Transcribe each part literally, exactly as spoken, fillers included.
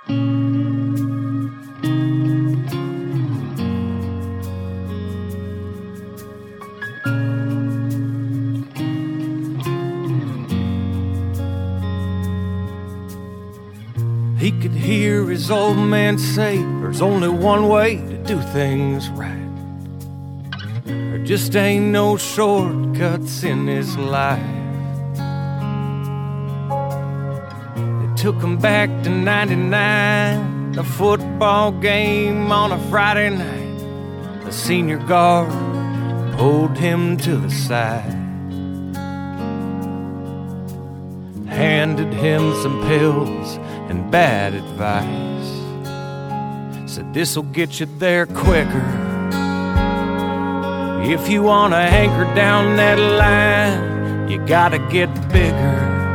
He could hear his old man say there's only one way to do things right. There just ain't no shortcuts in this life. They took him back to ninety-nine, the football game on a Friday night. The senior guard pulled him to the side, handed him some pills and bad advice. Said this'll get you there quicker. If you wanna anchor down that line, you gotta get bigger,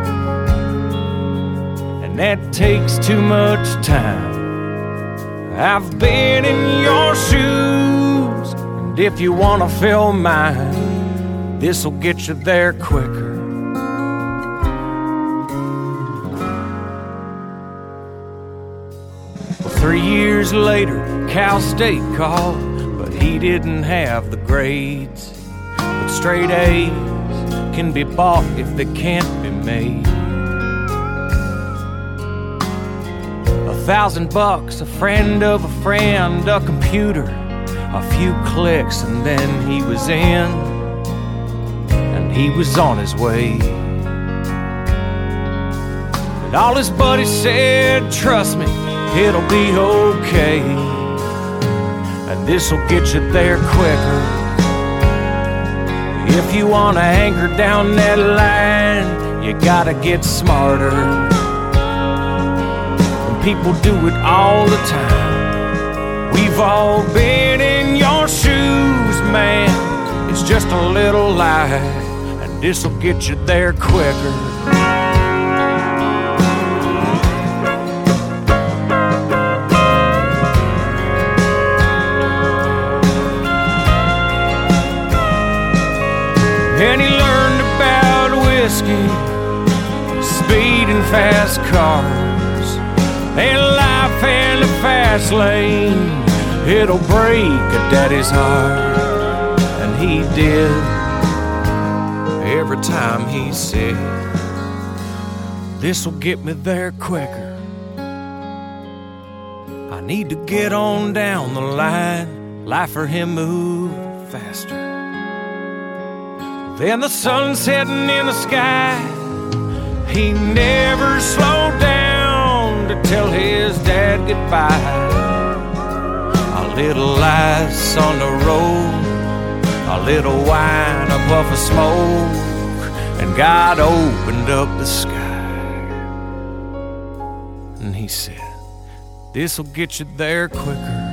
and that takes too much time. I've been in your shoes, and if you wanna fill mine, this'll get you there quicker. Three years later, Cal State called, but he didn't have the grades. But straight A's can be bought if they can't be made. A thousand bucks, a friend of a friend, a computer, a few clicks, and then he was in, and he was on his way. And all his buddies said, trust me, it'll be okay, and this'll get you there quicker. If you wanna anchor down that line, you gotta get smarter. And people do it all the time. We've all been in your shoes, man. It's just a little lie, and this'll get you there quicker. And he learned about whiskey, speed and fast cars, and life in the fast lane. It'll break a daddy's heart, and he did. Every time he said, this'll get me there quicker. I need to get on down the line, life for him moved faster. Then the sun setting in the sky, he never slowed down to tell his dad goodbye. A little ice on the road, a little wine, a puff of smoke, and God opened up the sky. And he said, this'll get you there quicker.